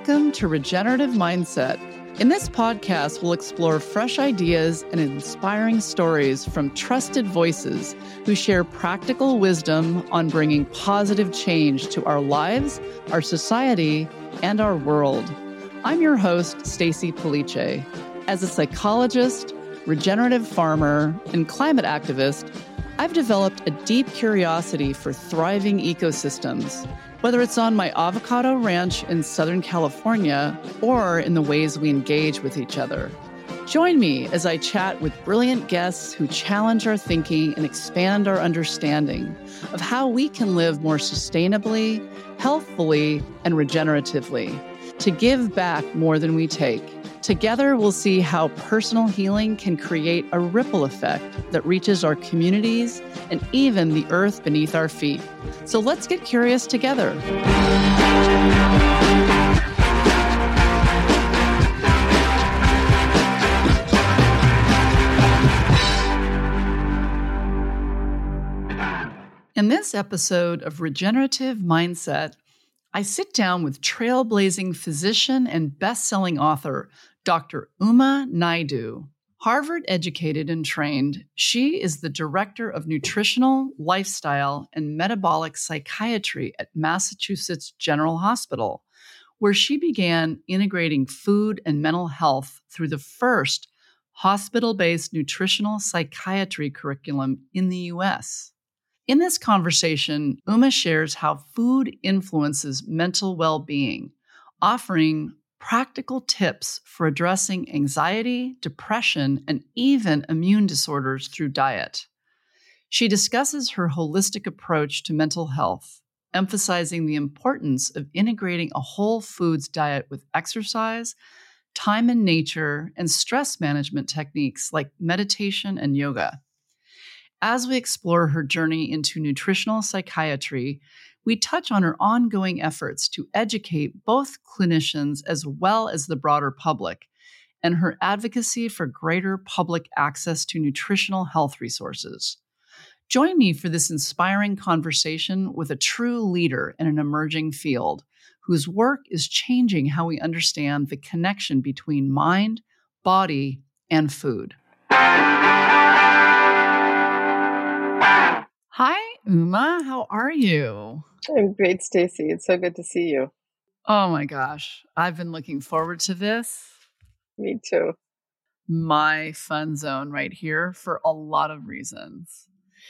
Welcome to Regenerative Mindset. In this podcast, we'll explore fresh ideas and inspiring stories from trusted voices who share practical wisdom on bringing positive change to our lives, our society, and our world. I'm your host, Stacy Police. As a psychologist, regenerative farmer, and climate activist, I've developed a deep curiosity for thriving ecosystems, whether it's on my avocado ranch in Southern California or in the ways we engage with each other. Join me as I chat with brilliant guests who challenge our thinking and expand our understanding of how we can live more sustainably, healthfully, and regeneratively, to give back more than we take. Together, we'll see how personal healing can create a ripple effect that reaches our communities and even the earth beneath our feet. So let's get curious together. In this episode of Regenerative Mindset, I sit down with trailblazing physician and best-selling author, Dr. Uma Naidoo. Harvard-educated and trained, she is the Director of Nutritional, Lifestyle, and Metabolic Psychiatry at Massachusetts General Hospital, where she began integrating food and mental health through the first hospital-based nutritional psychiatry curriculum in the U.S. In this conversation, Uma shares how food influences mental well-being, offering practical tips for addressing anxiety, depression, and even immune disorders through diet. She discusses her holistic approach to mental health, emphasizing the importance of integrating a whole foods diet with exercise, time in nature, and stress management techniques like meditation and yoga. As we explore her journey into nutritional psychiatry, we touch on her ongoing efforts to educate both clinicians as well as the broader public, and her advocacy for greater public access to nutritional health resources. Join me for this inspiring conversation with a true leader in an emerging field, whose work is changing how we understand the connection between mind, body, and food. Hi, Uma. How are you? I'm great, Stacy. It's so good to see you. Oh my gosh. I've been looking forward to this. Me too. My fun zone right here for a lot of reasons.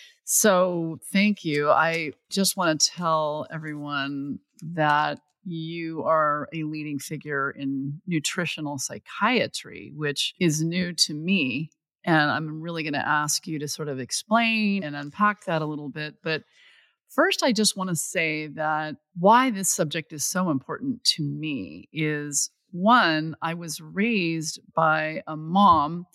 So thank you. I just want to tell everyone that you are a leading figure in nutritional psychiatry, which is new to me. And I'm really going to ask you to sort of explain and unpack that a little bit. But first, I just want to say that why this subject is so important to me is, one, I was raised by a mom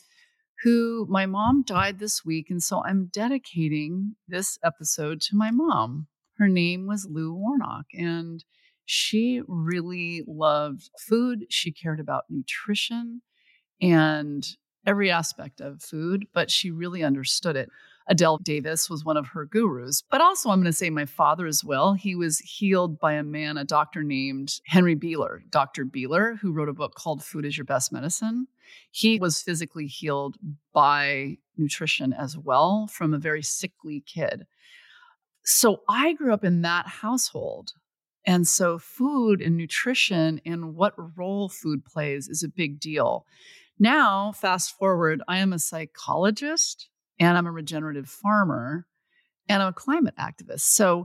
my mom died this week. And so I'm dedicating this episode to my mom. Her name was Lou Warnock, and she really loved food. She cared about nutrition and every aspect of food, but she really understood it. Adele Davis was one of her gurus, but also I'm going to say my father as well. He was healed by a doctor named Henry Beeler, Dr. Beeler, who wrote a book called Food is Your Best Medicine. He was physically healed by nutrition as well from a very sickly kid. So I grew up in that household. And so food and nutrition and what role food plays is a big deal. Now, fast forward, I am a psychologist and I'm a regenerative farmer and I'm a climate activist. So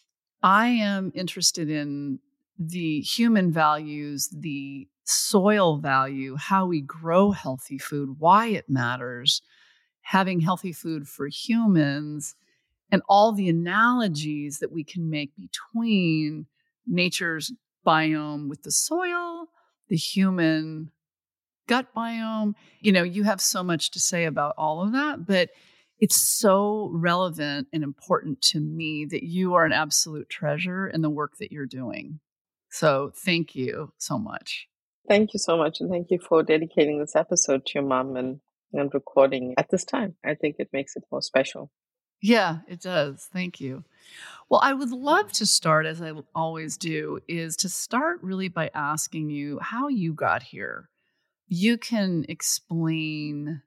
I am interested in the human values, the soil value, how we grow healthy food, why it matters, having healthy food for humans, and all the analogies that we can make between nature's biome with the soil, the human gut biome. You know, you have so much to say about all of that, but it's so relevant and important to me that you are an absolute treasure in the work that you're doing. So thank you so much. Thank you so much. And thank you for dedicating this episode to your mom and recording at this time. I think it makes it more special. Yeah, it does. Thank you. Well, I would love to start, as I always do, is to start really by asking you how you got here. You can explain,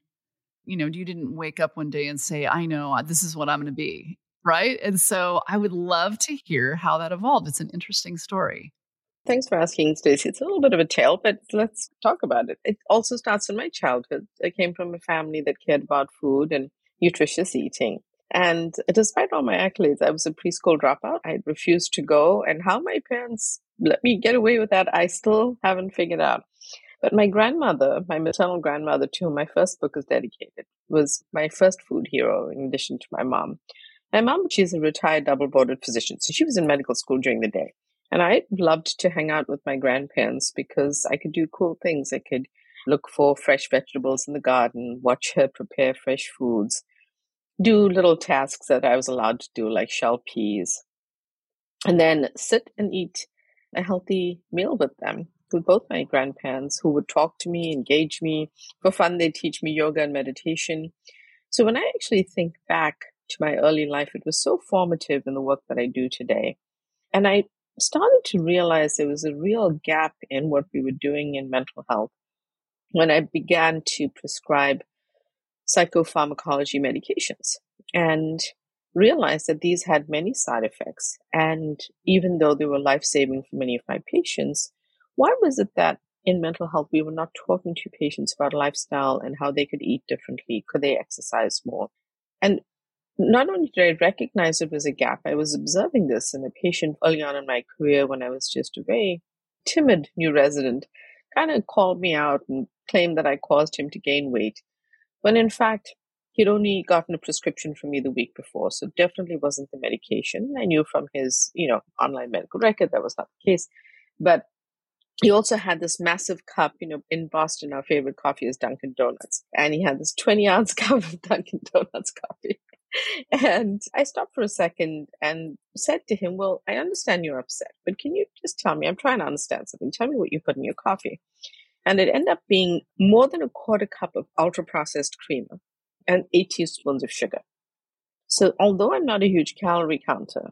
you didn't wake up one day and say, I know this is what I'm going to be. Right. And so I would love to hear how that evolved. It's an interesting story. Thanks for asking, Stacey. It's a little bit of a tale, but let's talk about it. It also starts in my childhood. I came from a family that cared about food and nutritious eating. And despite all my accolades, I was a preschool dropout. I refused to go. And how my parents let me get away with that, I still haven't figured out. But my grandmother, my maternal grandmother, to whom my first book is dedicated, was my first food hero in addition to my mom. My mom, she's a retired double boarded physician, so she was in medical school during the day. And I loved to hang out with my grandparents because I could do cool things. I could look for fresh vegetables in the garden, watch her prepare fresh foods, do little tasks that I was allowed to do, like shell peas, and then sit and eat a healthy meal with them, with both my grandparents who would talk to me, engage me. For fun, they'd teach me yoga and meditation. So when I actually think back to my early life, it was so formative in the work that I do today. And I started to realize there was a real gap in what we were doing in mental health when I began to prescribe psychopharmacology medications and realized that these had many side effects. And even though they were life saving for many of my patients, why was it that in mental health we were not talking to patients about lifestyle and how they could eat differently? Could they exercise more? And not only did I recognize it was a gap, I was observing this in a patient early on in my career when I was just a very timid new resident, kind of called me out and claimed that I caused him to gain weight, when in fact, he'd only gotten a prescription from me the week before. So definitely wasn't the medication. I knew from his, online medical record that was not the case. But he also had this massive cup, in Boston, our favorite coffee is Dunkin' Donuts. And he had this 20-ounce cup of Dunkin' Donuts coffee. And I stopped for a second and said to him, well, I understand you're upset, but can you just tell me, I'm trying to understand something. Tell me what you put in your coffee. And it ended up being more than a quarter cup of ultra processed creamer and 8 teaspoons of sugar. So although I'm not a huge calorie counter,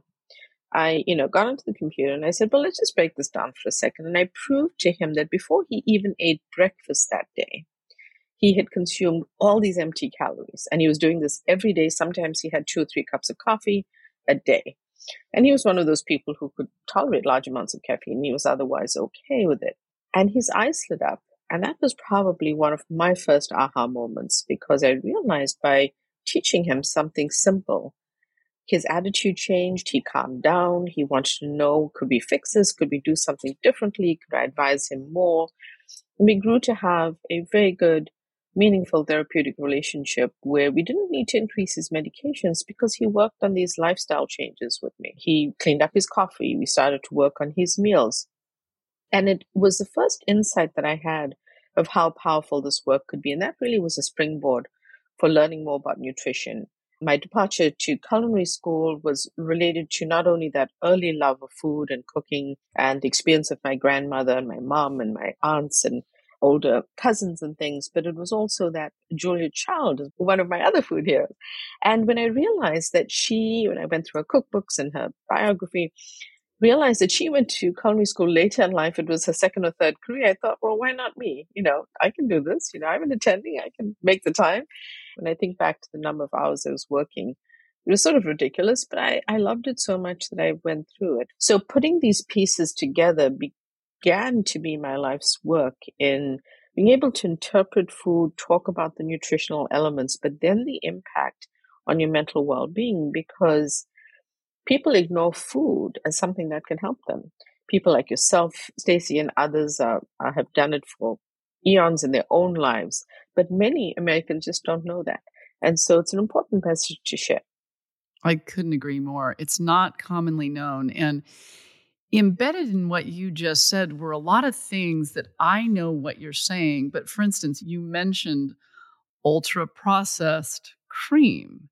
I, got onto the computer and I said, well, let's just break this down for a second. And I proved to him that before he even ate breakfast that day, he had consumed all these empty calories. And he was doing this every day. Sometimes he had 2 or 3 cups of coffee a day. And he was one of those people who could tolerate large amounts of caffeine. He was otherwise okay with it. And his eyes lit up. And that was probably one of my first aha moments, because I realized by teaching him something simple, his attitude changed. He calmed down. He wanted to know, could we fix this? Could we do something differently? Could I advise him more? And we grew to have a very good, meaningful therapeutic relationship where we didn't need to increase his medications because he worked on these lifestyle changes with me. He cleaned up his coffee. We started to work on his meals. And it was the first insight that I had of how powerful this work could be. And that really was a springboard for learning more about nutrition. My departure to culinary school was related to not only that early love of food and cooking and the experience of my grandmother and my mom and my aunts and older cousins and things, but it was also that Julia Child, one of my other food heroes. And when I realized that when I went through her cookbooks and her biography, realized that she went to culinary school later in life. It was her second or third career. I thought, well, why not me? I can do this. I'm an attending. I can make the time. When I think back to the number of hours I was working, it was sort of ridiculous, but I loved it so much that I went through it. So putting these pieces together began to be my life's work in being able to interpret food, talk about the nutritional elements, but then the impact on your mental well-being, because people ignore food as something that can help them. People like yourself, Stacey, and others have done it for eons in their own lives, but many Americans just don't know that. And so it's an important message to share. I couldn't agree more. It's not commonly known. And embedded in what you just said were a lot of things that I know what you're saying. But for instance, you mentioned ultra processed cream.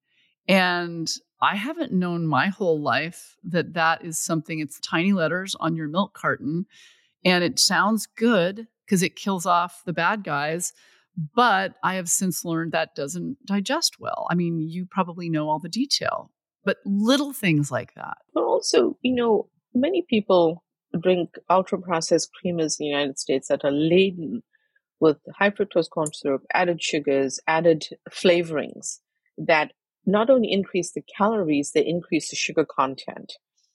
And I haven't known my whole life that that is something, it's tiny letters on your milk carton. And it sounds good because it kills off the bad guys. But I have since learned that doesn't digest well. I mean, you probably know all the detail, but little things like that. But also, many people drink ultra processed creamers in the United States that are laden with high fructose corn syrup, added sugars, added flavorings that not only increase the calories, they increase the sugar content.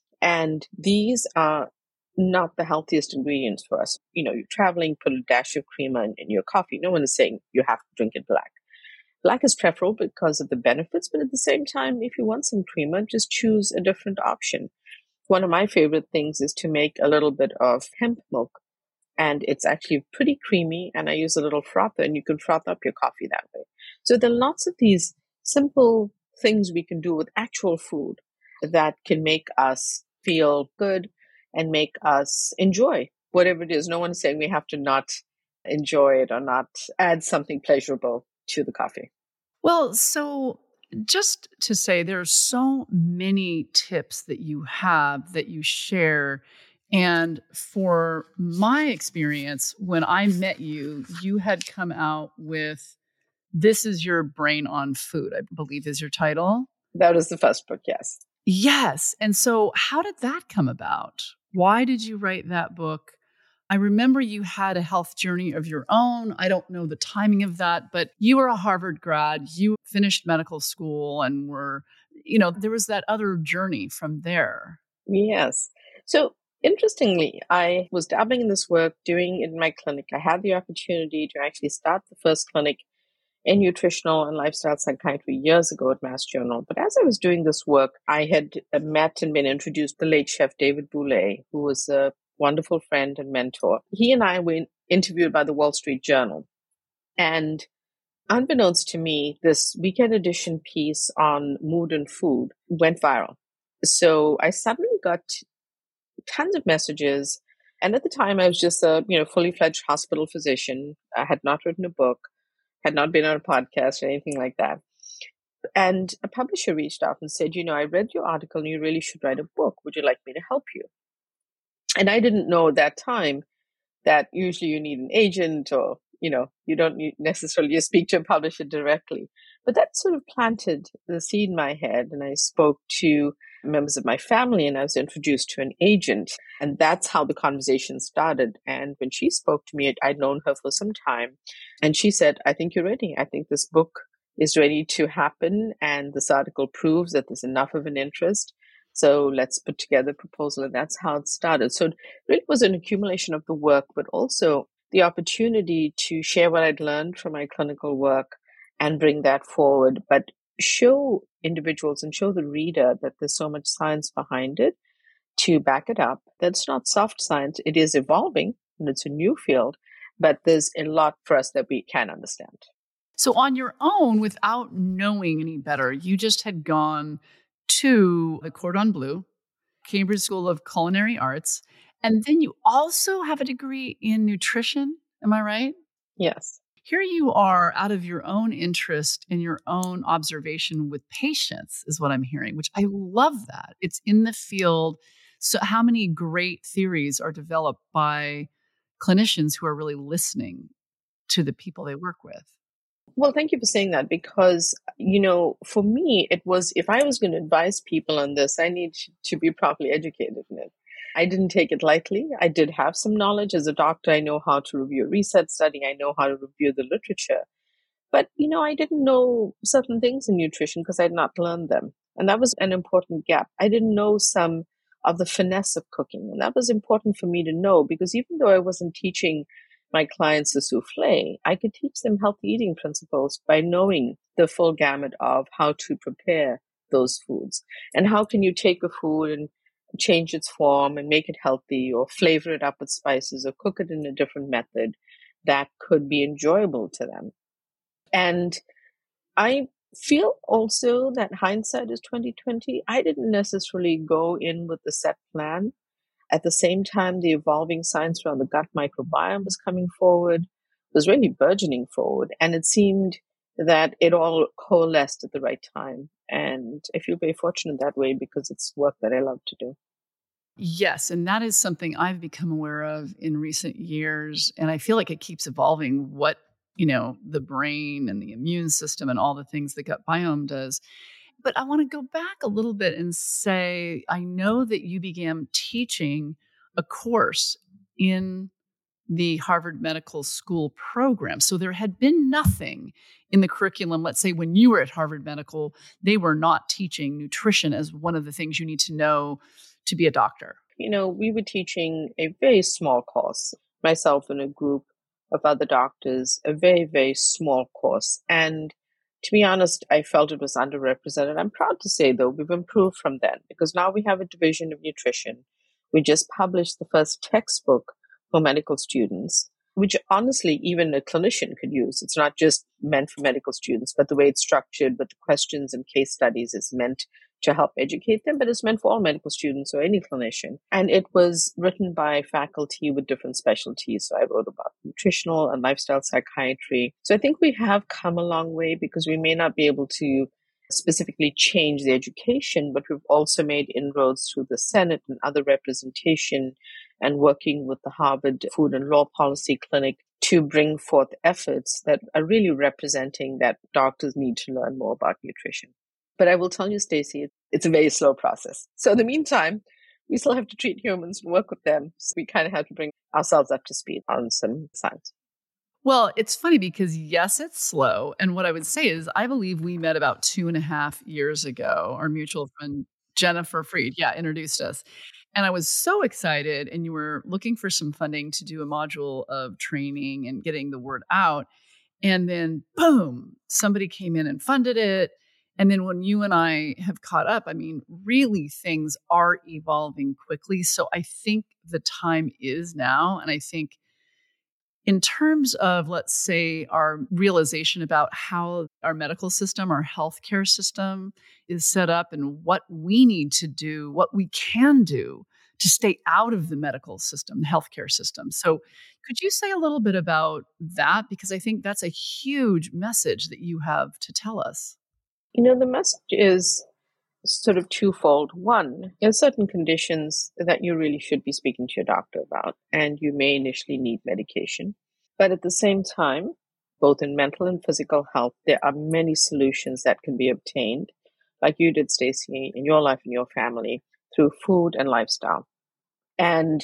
And these are not the healthiest ingredients for us. You're traveling, put a dash of creamer in your coffee. No one is saying you have to drink it black. Black is preferable because of the benefits, but at the same time, if you want some creamer, just choose a different option. One of my favorite things is to make a little bit of hemp milk, and it's actually pretty creamy, and I use a little frother, and you can froth up your coffee that way. So there are lots of these simple things we can do with actual food that can make us feel good and make us enjoy whatever it is. No one's saying we have to not enjoy it or not add something pleasurable to the coffee. Well, so just to say, there are so many tips that you have that you share. And for my experience, when I met you, you had come out with This Is Your Brain on Food, I believe is your title. That was the first book, yes. Yes. And so how did that come about? Why did you write that book? I remember you had a health journey of your own. I don't know the timing of that, but you were a Harvard grad. You finished medical school and there was that other journey from there. Yes. So interestingly, I was dabbling in this work, doing it in my clinic. I had the opportunity to actually start the first clinic in nutritional and lifestyle psychiatry years ago at Mass General. But as I was doing this work, I had met and been introduced to the late chef David Bouley, who was a wonderful friend and mentor. He and I were interviewed by the Wall Street Journal. And unbeknownst to me, this weekend edition piece on mood and food went viral. So I suddenly got tons of messages. And at the time, I was just a fully fledged hospital physician. I had not written a book, had not been on a podcast or anything like that. And a publisher reached out and said, I read your article and you really should write a book. Would you like me to help you? And I didn't know at that time that usually you need an agent or, you don't necessarily speak to a publisher directly. But that sort of planted the seed in my head. And I spoke to members of my family and I was introduced to an agent. And that's how the conversation started. And when she spoke to me, I'd known her for some time. And she said, I think you're ready. I think this book is ready to happen. And this article proves that there's enough of an interest. So let's put together a proposal. And that's how it started. So it really was an accumulation of the work, but also the opportunity to share what I'd learned from my clinical work and bring that forward, but show individuals and show the reader that there's so much science behind it to back it up. That's not soft science. It is evolving and it's a new field, but there's a lot for us that we can understand. So on your own, without knowing any better, you just had gone to the Cordon Bleu, Cambridge School of Culinary Arts, and then you also have a degree in nutrition. Am I right? Yes. Here you are out of your own interest in your own observation with patients is what I'm hearing, which I love that. It's in the field. So how many great theories are developed by clinicians who are really listening to the people they work with? Well, thank you for saying that because, for me, it was, if I was going to advise people on this, I need to be properly educated in it. I didn't take it lightly. I did have some knowledge. As a doctor, I know how to review a research study. I know how to review the literature. But, I didn't know certain things in nutrition because I had not learned them. And that was an important gap. I didn't know some of the finesse of cooking. And that was important for me to know because even though I wasn't teaching my clients a souffle, I could teach them healthy eating principles by knowing the full gamut of how to prepare those foods. And how can you take a food and change its form and make it healthy or flavor it up with spices or cook it in a different method that could be enjoyable to them. And I feel also that hindsight is 2020. I didn't necessarily go in with the set plan. At the same time, the evolving science around the gut microbiome was coming forward, was really burgeoning forward. And it seemed that it all coalesced at the right time. And I feel very fortunate that way because it's work that I love to do. Yes, and that is something I've become aware of in recent years. And I feel like it keeps evolving what the brain and the immune system and all the things the gut biome does. But I want to go back a little bit and say, I know that you began teaching a course in the Harvard Medical School program. So there had been nothing in the curriculum. Let's say when you were at Harvard Medical, they were not teaching nutrition as one of the things you need to know to be a doctor. We were teaching a very small course, myself and a group of other doctors, a very, very small course. And to be honest, I felt it was underrepresented. I'm proud to say, though, we've improved from then because now we have a division of nutrition. We just published the first textbook for medical students, which honestly, even a clinician could use. It's not just meant for medical students, but the way it's structured with the questions and case studies is meant to help educate them, but it's meant for all medical students or any clinician. And it was written by faculty with different specialties. So I wrote about nutritional and lifestyle psychiatry. So I think we have come a long way because we may not be able to specifically change the education, but we've also made inroads through the Senate and other representation and working with the Harvard Food and Law Policy Clinic to bring forth efforts that are really representing that doctors need to learn more about nutrition. But I will tell you, Stacey, it's a very slow process. So in the meantime, we still have to treat humans and work with them. So we kind of have to bring ourselves up to speed on some science. Well, it's funny because yes, it's slow. And what I would say is I believe we met about 2.5 years ago. Our mutual friend, Jennifer Freed, introduced us. And I was so excited. And you were looking for some funding to do a module of training and getting the word out. And then boom, somebody came in and funded it. And then when you and I have caught up, I mean, really things are evolving quickly. So I think the time is now. And I think in terms of, let's say, our realization about how our medical system, our healthcare system is set up and what we need to do, what we can do to stay out of the medical system, the healthcare system. So could you say a little bit about that? Because I think that's a huge message that you have to tell us. The message is sort of twofold. One, there are certain conditions that you really should be speaking to your doctor about, and you may initially need medication. But at the same time, both in mental and physical health, there are many solutions that can be obtained, like you did, Stacey, in your life and your family, through food and lifestyle. And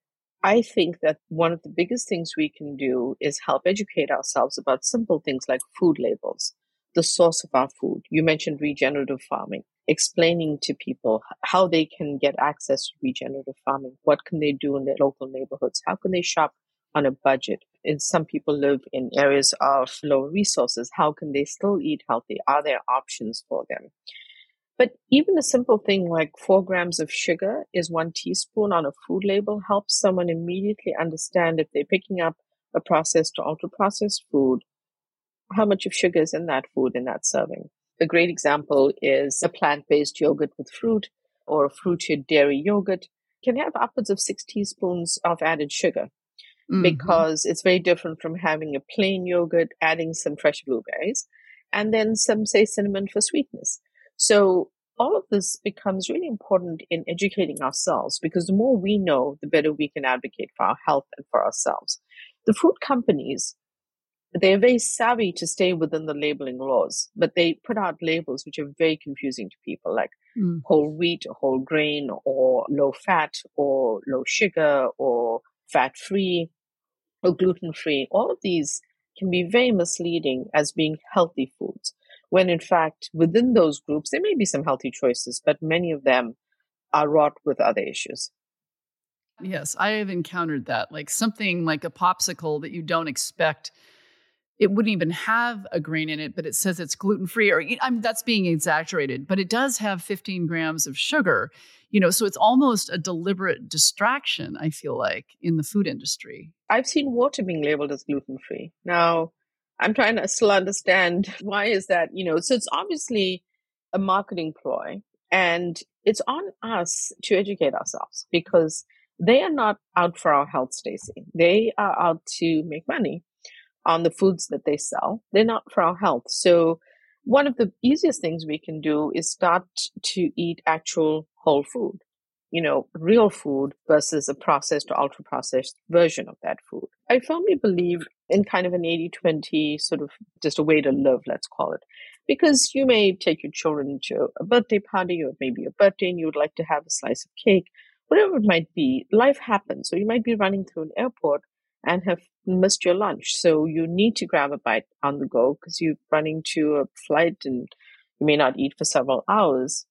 I think that one of the biggest things we can do is help educate ourselves about simple things like food labels, the source of our food. You mentioned regenerative farming, explaining to people how they can get access to regenerative farming. What can they do in their local neighborhoods? How can they shop on a budget? And some people live in areas of low resources. How can they still eat healthy? Are there options for them? But even a simple thing like 4 grams of sugar is 1 teaspoon on a food label helps someone immediately understand if they're picking up a processed or ultra-processed food, how much of sugar is in that food in that serving. A great example is a plant-based yogurt with fruit or a fruited dairy yogurt can have upwards of 6 teaspoons of added sugar because it's very different from having a plain yogurt, adding some fresh blueberries, and then some, say, cinnamon for sweetness. So all of this becomes really important in educating ourselves because the more we know, the better we can advocate for our health and for ourselves. The food companies, they're very savvy to stay within the labeling laws, but they put out labels which are very confusing to people, like whole wheat or whole grain or low fat or low sugar or fat-free or gluten-free. All of these can be very misleading as being healthy foods, when in fact, within those groups, there may be some healthy choices, but many of them are wrought with other issues. Yes, I have encountered that. Like something like a popsicle that you don't expect. It wouldn't even have a grain in it, but it says it's gluten-free, or that's being exaggerated, but it does have 15 grams of sugar, so it's almost a deliberate distraction, I feel like, in the food industry. I've seen water being labeled as gluten-free. Now, I'm trying to still understand why is that, so it's obviously a marketing ploy, and it's on us to educate ourselves because they are not out for our health, Stacey. They are out to make money on the foods that they sell. They're not for our health. So one of the easiest things we can do is start to eat actual whole food. real food versus a processed or ultra processed version of that food. I firmly believe in kind of an 80-20 sort of just a way to live, let's call it. Because you may take your children to a birthday party or maybe a birthday and you would like to have a slice of cake, whatever it might be, life happens. So you might be running through an airport and have missed your lunch. So you need to grab a bite on the go because you're running to a flight and you may not eat for several hours.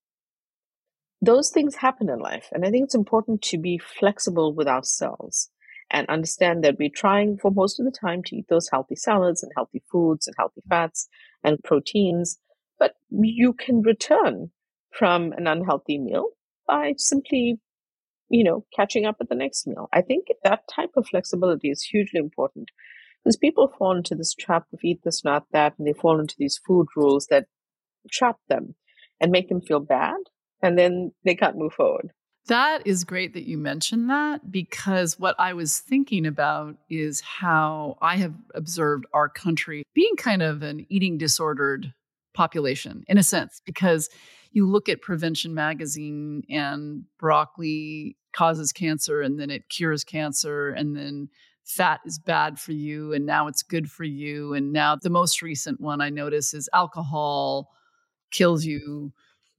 Those things happen in life. And I think it's important to be flexible with ourselves and understand that we're trying for most of the time to eat those healthy salads and healthy foods and healthy fats and proteins. But you can return from an unhealthy meal by simply, catching up at the next meal. I think that type of flexibility is hugely important because people fall into this trap of eat this, not that, and they fall into these food rules that trap them and make them feel bad, and then they can't move forward. That is great that you mentioned that, because what I was thinking about is how I have observed our country being kind of an eating disordered population in a sense, because you look at Prevention Magazine and broccoli causes cancer and then it cures cancer, and then fat is bad for you and now it's good for you. And now the most recent one I notice is alcohol kills you.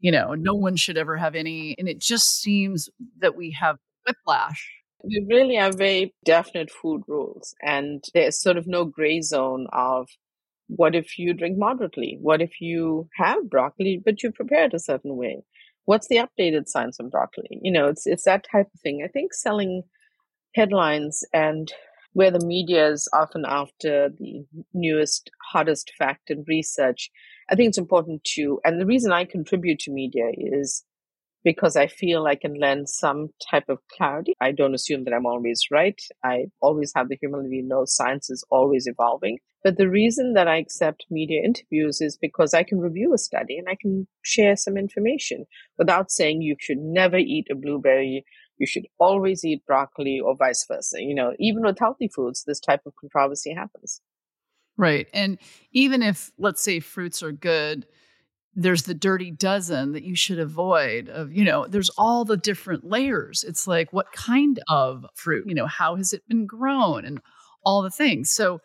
No one should ever have any. And it just seems that we have whiplash. We really have very definite food rules, and there's sort of no gray zone of what if you drink moderately? What if you have broccoli, but you prepare it a certain way? What's the updated science on broccoli? It's that type of thing. I think selling headlines and where the media is often after the newest, hottest fact and research, I think it's important to, and the reason I contribute to media is because I feel I can lend some type of clarity. I don't assume that I'm always right. I always have the humility to know science is always evolving. But the reason that I accept media interviews is because I can review a study and I can share some information without saying you should never eat a blueberry, you should always eat broccoli, or vice versa. Even with healthy foods, this type of controversy happens. Right. And even if, let's say, fruits are good, there's the dirty dozen that you should avoid there's all the different layers. It's like, what kind of fruit, how has it been grown, and all the things. So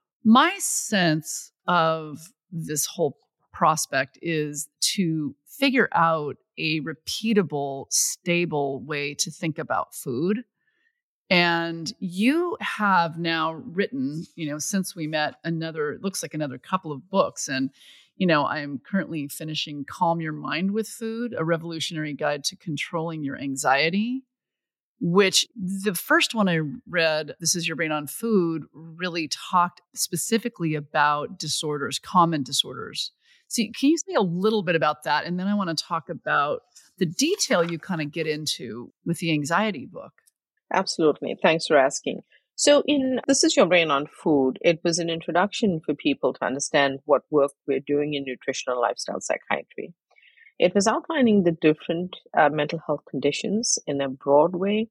my sense of this whole prospect is to figure out a repeatable, stable way to think about food. And you have now written, since we met, it looks like another couple of books. And, I'm currently finishing Calm Your Mind with Food, a revolutionary guide to controlling your anxiety, which the first one I read, This Is Your Brain on Food, really talked specifically about disorders, common disorders. So can you say a little bit about that? And then I want to talk about the detail you kind of get into with the anxiety book. Absolutely. Thanks for asking. So in This Is Your Brain on Food, it was an introduction for people to understand what work we're doing in nutritional lifestyle psychiatry. It was outlining the different mental health conditions in a broad way.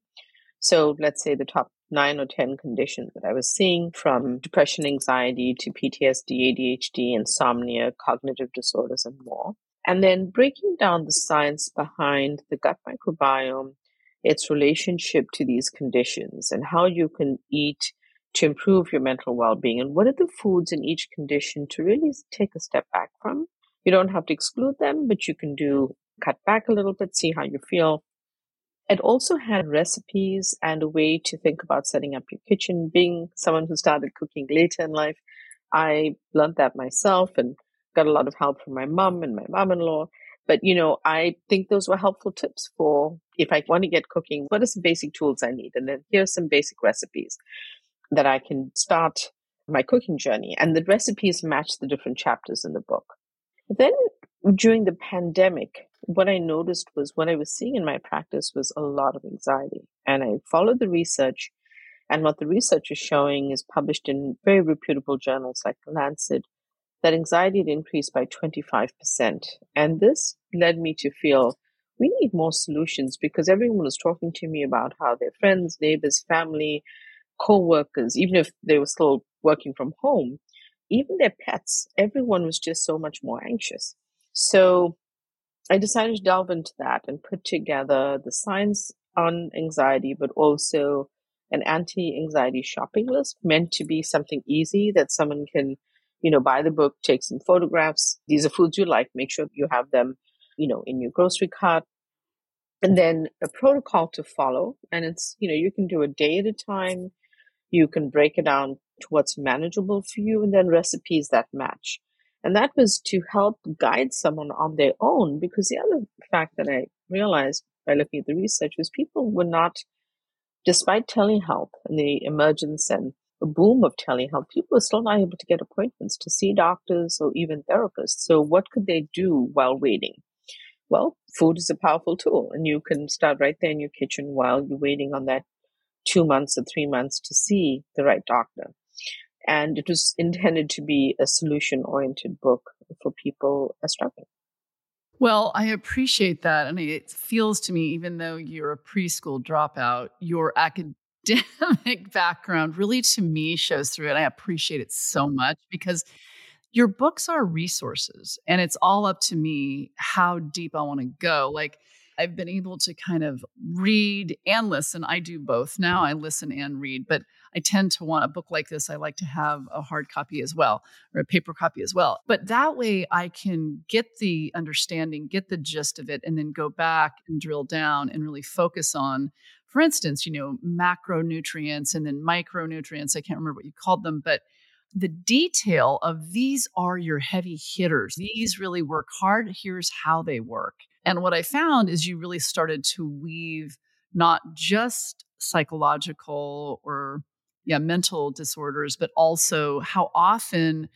So let's say the top 9 or 10 conditions that I was seeing, from depression, anxiety to PTSD, ADHD, insomnia, cognitive disorders, and more. And then breaking down the science behind the gut microbiome, its relationship to these conditions, and how you can eat to improve your mental well-being, and what are the foods in each condition to really take a step back from. You don't have to exclude them, but you can cut back a little bit, see how you feel. It also had recipes and a way to think about setting up your kitchen. Being someone who started cooking later in life, I learned that myself and got a lot of help from my mom and my mom-in-law. But, I think those were helpful tips for if I want to get cooking, what are some basic tools I need? And then here's some basic recipes that I can start my cooking journey. And the recipes match the different chapters in the book. Then during the pandemic, what I noticed was what I was seeing in my practice was a lot of anxiety. And I followed the research. And what the research is showing is published in very reputable journals like The Lancet, that anxiety had increased by 25%. And this led me to feel we need more solutions, because everyone was talking to me about how their friends, neighbors, family, co-workers, even if they were still working from home, even their pets, everyone was just so much more anxious. So I decided to delve into that and put together the science on anxiety, but also an anti-anxiety shopping list meant to be something easy that someone can, buy the book, take some photographs. These are foods you like. Make sure you have them, in your grocery cart. And then a protocol to follow. And it's, you can do a day at a time. You can break it down to what's manageable for you, and then recipes that match. And that was to help guide someone on their own, because the other fact that I realized by looking at the research was people were not, despite telehealth and the emergence and the boom of telehealth, people were still not able to get appointments to see doctors or even therapists. So what could they do while waiting? Well, food is a powerful tool, and you can start right there in your kitchen while you're waiting on that 2 months or 3 months to see the right doctor. And it was intended to be a solution-oriented book for people struggling. Well, I appreciate that. I mean, it feels to me, even though you're a preschool dropout, your academic background really, to me, shows through it. I appreciate it so much because your books are resources, and it's all up to me how deep I want to go. Like, I've been able to kind of read and listen. I do both now. I listen and read, but I tend to want a book like this. I like to have a hard copy as well, or a paper copy as well. But that way I can get the understanding, get the gist of it, and then go back and drill down and really focus on, for instance, macronutrients and then micronutrients. I can't remember what you called them, but the detail of these are your heavy hitters. These really work hard. Here's how they work. And what I found is you really started to weave not just psychological or mental disorders, but also how often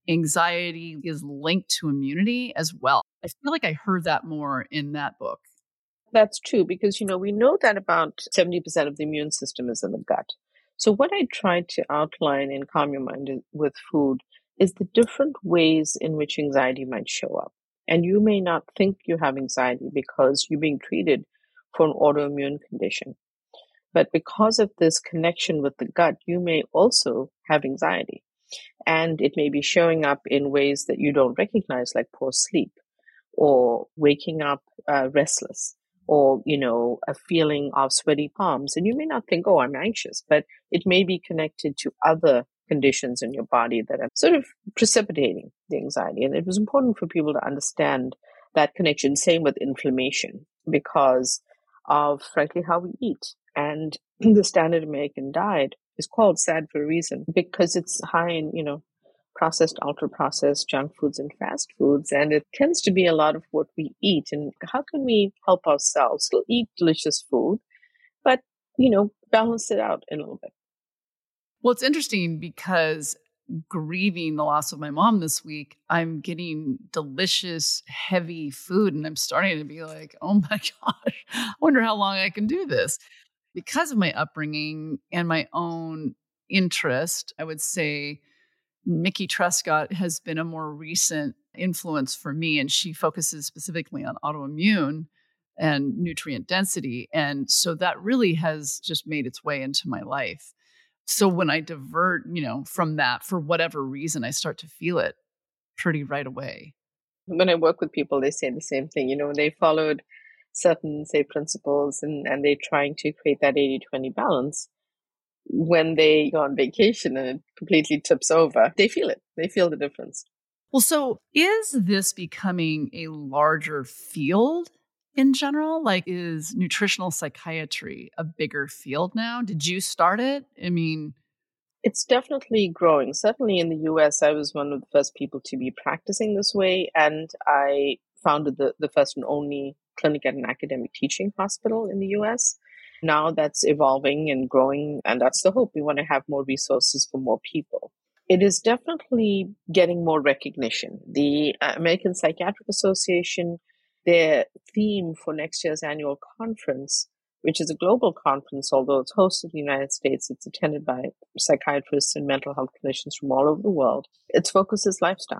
anxiety is linked to immunity as well. I feel like I heard that more in that book. That's true, because, we know that about 70% of the immune system is in the gut. So what I tried to outline in Calm Your Mind with food is the different ways in which anxiety might show up. And you may not think you have anxiety because you're being treated for an autoimmune condition. But because of this connection with the gut, you may also have anxiety. And it may be showing up in ways that you don't recognize, like poor sleep or waking up restless, or, a feeling of sweaty palms. And you may not think, oh, I'm anxious, but it may be connected to other conditions in your body that are sort of precipitating the anxiety. And it was important for people to understand that connection. Same with inflammation, because of, frankly, how we eat. And the standard American diet is called SAD for a reason, because it's high in, processed, ultra processed junk foods and fast foods. And it tends to be a lot of what we eat. And how can we help ourselves still eat delicious food, but, balance it out a little bit? Well, it's interesting because grieving the loss of my mom this week, I'm getting delicious, heavy food. And I'm starting to be like, oh my gosh, I wonder how long I can do this. Because of my upbringing and my own interest, I would say Mickey Trescott has been a more recent influence for me, and she focuses specifically on autoimmune and nutrient density. And so that really has just made its way into my life. So when I divert, from that for whatever reason, I start to feel it pretty right away. When I work with people, they say the same thing. They followed certain, say, principles, and they're trying to create that 80-20 balance. When they go on vacation and it completely tips over, they feel it. They feel the difference. Well, so is this becoming a larger field in general? Like, is nutritional psychiatry a bigger field now? Did you start it? I mean, it's definitely growing. Certainly in the US, I was one of the first people to be practicing this way. And I founded the first and only clinic at an academic teaching hospital in the US. Now that's evolving and growing, and that's the hope. We want to have more resources for more people. It is definitely getting more recognition. The American Psychiatric Association, their theme for next year's annual conference, which is a global conference, although it's hosted in the United States, it's attended by psychiatrists and mental health clinicians from all over the world. Its focus is lifestyle.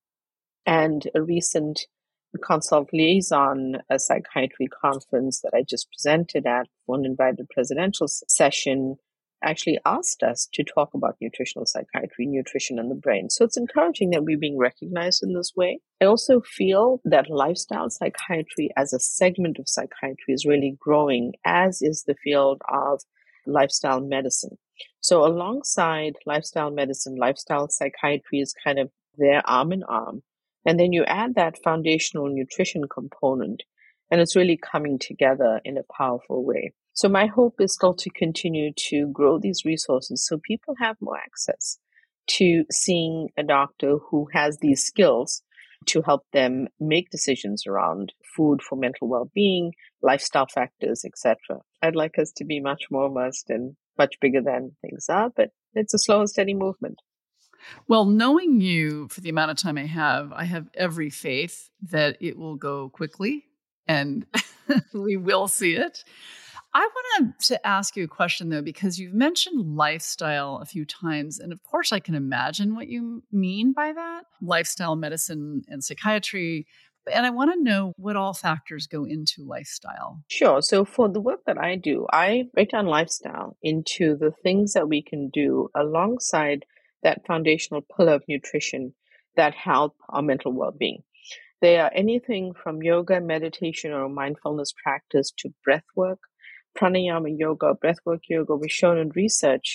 And a recent Consult Liaison, a psychiatry conference that I just presented at, one invited presidential session, actually asked us to talk about nutritional psychiatry, nutrition and the brain. So it's encouraging that we're being recognized in this way. I also feel that lifestyle psychiatry as a segment of psychiatry is really growing, as is the field of lifestyle medicine. So alongside lifestyle medicine, lifestyle psychiatry is kind of there arm in arm. And then you add that foundational nutrition component, and it's really coming together in a powerful way. So my hope is still to continue to grow these resources so people have more access to seeing a doctor who has these skills to help them make decisions around food for mental well-being, lifestyle factors, etc. I'd like us to be much more immersed and much bigger than things are, but it's a slow and steady movement. Well, knowing you for the amount of time I have every faith that it will go quickly and we will see it. I wanted to ask you a question, though, because you've mentioned lifestyle a few times. And of course, I can imagine what you mean by that lifestyle medicine and psychiatry. And I want to know what all factors go into lifestyle. Sure. So for the work that I do, I break down lifestyle into the things that we can do alongside that foundational pillar of nutrition that help our mental well-being. They are anything from yoga, meditation, or mindfulness practice to breath work, pranayama yoga, breathwork yoga was shown in research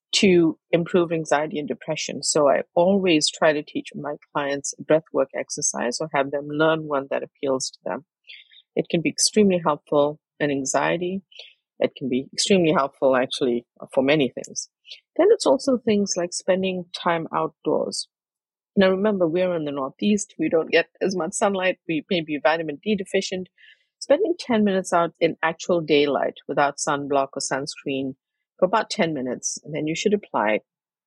to improve anxiety and depression. So I always try to teach my clients a breathwork exercise or have them learn one that appeals to them. It can be extremely helpful in anxiety. It can be extremely helpful, actually, for many things. Then it's also things like spending time outdoors. Now, remember, we're in the Northeast. We don't get as much sunlight. We may be vitamin D deficient. Spending 10 minutes out in actual daylight without sunblock or sunscreen for about 10 minutes, and then you should apply,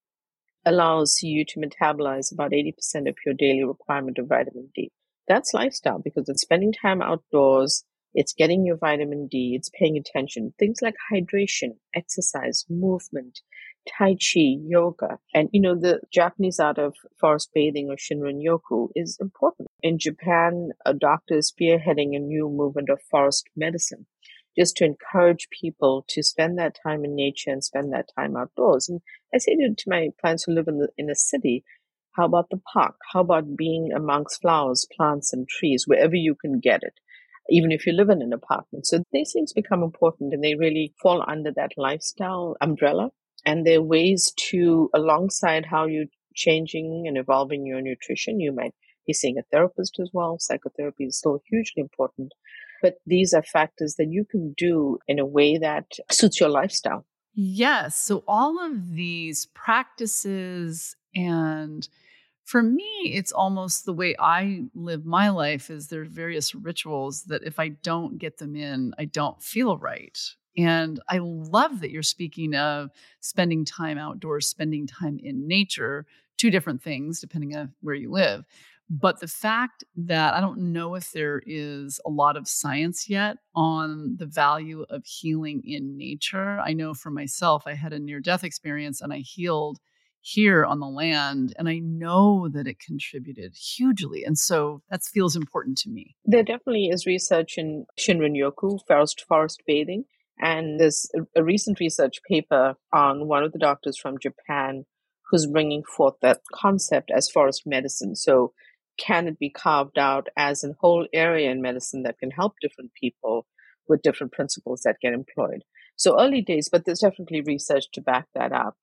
allows you to metabolize about 80% of your daily requirement of vitamin D. That's lifestyle because it's spending time outdoors, it's getting your vitamin D, it's paying attention. Things like hydration, exercise, movement, Tai Chi, yoga. And, the Japanese art of forest bathing or Shinrin-yoku is important. In Japan, a doctor is spearheading a new movement of forest medicine, just to encourage people to spend that time in nature and spend that time outdoors. And I say to my clients who live in a city, how about the park? How about being amongst flowers, plants, and trees, wherever you can get it, even if you live in an apartment? So these things become important and they really fall under that lifestyle umbrella. And there are ways to, alongside how you're changing and evolving your nutrition, you might be seeing a therapist as well. Psychotherapy is still hugely important. But these are factors that you can do in a way that suits your lifestyle. Yes. So all of these practices, and for me, it's almost the way I live my life is there are various rituals that if I don't get them in, I don't feel right. And I love that you're speaking of spending time outdoors, spending time in nature, two different things depending on where you live. But the fact that I don't know if there is a lot of science yet on the value of healing in nature. I know for myself, I had a near-death experience and I healed here on the land, and I know that it contributed hugely. And so that feels important to me. There definitely is research in Shinrin-yoku, forest bathing. And there's a recent research paper on one of the doctors from Japan who's bringing forth that concept as forest medicine. So can it be carved out as a whole area in medicine that can help different people with different principles that get employed? So early days, but there's definitely research to back that up.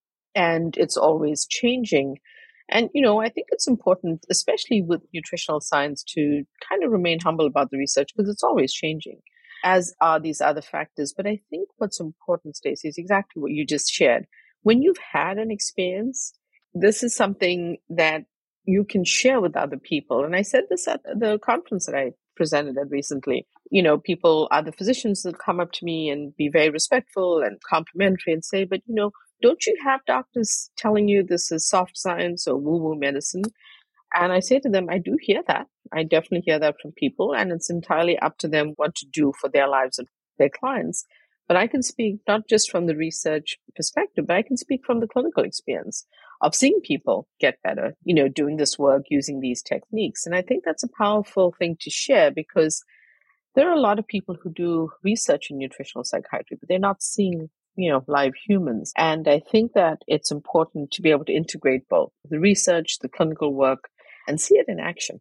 And it's always changing. And, I think it's important, especially with nutritional science, to kind of remain humble about the research because it's always changing, as are these other factors. But I think what's important, Stacey, is exactly what you just shared. When you've had an experience, this is something that you can share with other people. And I said this at the conference that I presented at recently. People, other physicians that come up to me and be very respectful and complimentary and say, but, don't you have doctors telling you this is soft science or woo-woo medicine? And I say to them, I do hear that. I definitely hear that from people, and it's entirely up to them what to do for their lives and their clients. But I can speak not just from the research perspective, but I can speak from the clinical experience of seeing people get better, doing this work, using these techniques. And I think that's a powerful thing to share because there are a lot of people who do research in nutritional psychiatry, but they're not seeing live humans. And I think that it's important to be able to integrate both the research, the clinical work, and see it in action.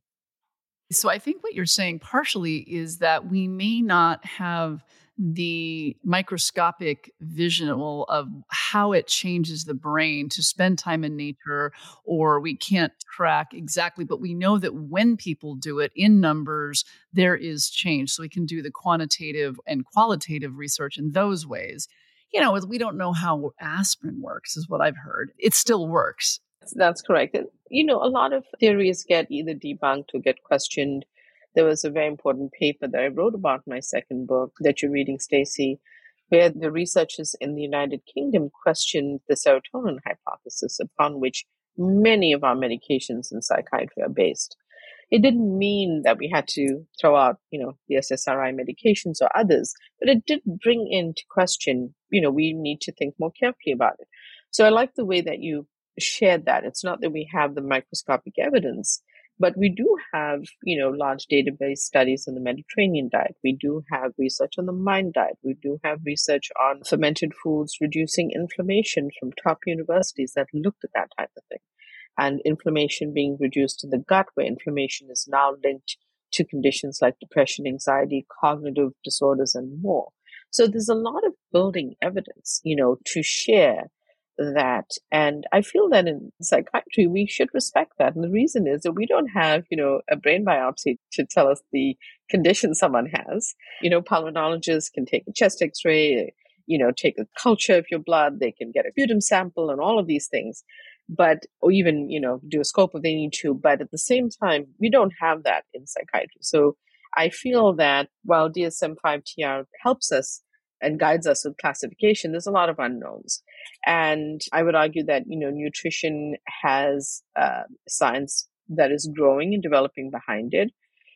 So I think what you're saying partially is that we may not have the microscopic visual of how it changes the brain to spend time in nature, or we can't track exactly, but we know that when people do it in numbers, there is change. So we can do the quantitative and qualitative research in those ways. We don't know how aspirin works, is what I've heard. It still works. That's correct. And, a lot of theories get either debunked or get questioned. There was a very important paper that I wrote about in my second book that you're reading, Stacey, where the researchers in the United Kingdom questioned the serotonin hypothesis upon which many of our medications in psychiatry are based. It didn't mean that we had to throw out, the SSRI medications or others, but it did bring into question, we need to think more carefully about it. So I like the way that you shared that. It's not that we have the microscopic evidence, but we do have, large database studies on the Mediterranean diet. We do have research on the MIND diet. We do have research on fermented foods reducing inflammation from top universities that looked at that type of thing. And inflammation being reduced in the gut, where inflammation is now linked to conditions like depression, anxiety, cognitive disorders, and more. So there's a lot of building evidence, to share that. And I feel that in psychiatry, we should respect that. And the reason is that we don't have, a brain biopsy to tell us the condition someone has. Pulmonologists can take a chest x-ray, take a culture of your blood. They can get a sputum sample and all of these things. Or even, do a scope if they need to. But at the same time, we don't have that in psychiatry. So I feel that while DSM-5-TR helps us and guides us with classification, there's a lot of unknowns. And I would argue that, nutrition has science that is growing and developing behind it,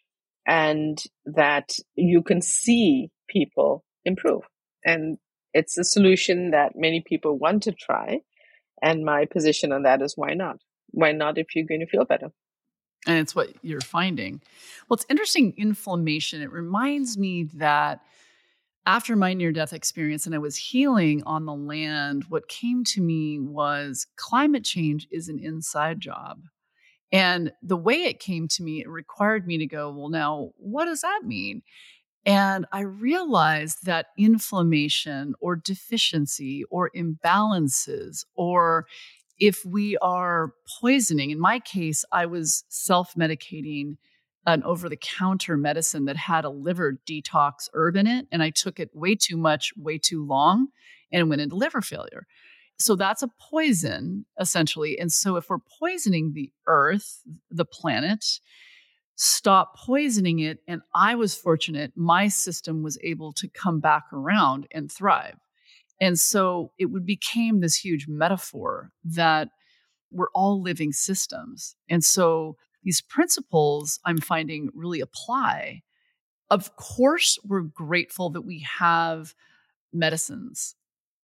and that you can see people improve. And it's a solution that many people want to try. And my position on that is why not? Why not if you're going to feel better? And it's what you're finding. Well, it's interesting, inflammation. It reminds me that after my near-death experience and I was healing on the land, what came to me was climate change is an inside job. And the way it came to me, it required me to go, well, now, what does that mean? And I realized that inflammation or deficiency or imbalances, or if we are poisoning, in my case, I was self-medicating an over-the-counter medicine that had a liver detox herb in it, and I took it way too much, way too long, and went into liver failure. So that's a poison, essentially. And so if we're poisoning the earth, the planet, stop poisoning it. And I was fortunate, my system was able to come back around and thrive. And so it became this huge metaphor that we're all living systems. And so these principles I'm finding really apply. Of course, we're grateful that we have medicines.